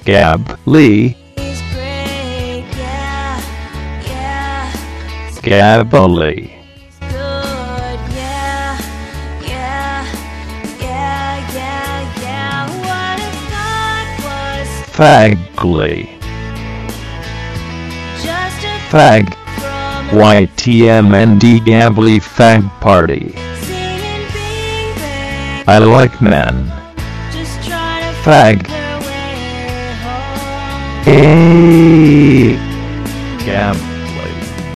Gab, Lee, Gaboli, Fagly, Fag, YTMND Gably Fag Party. I like men. Fag. Gab.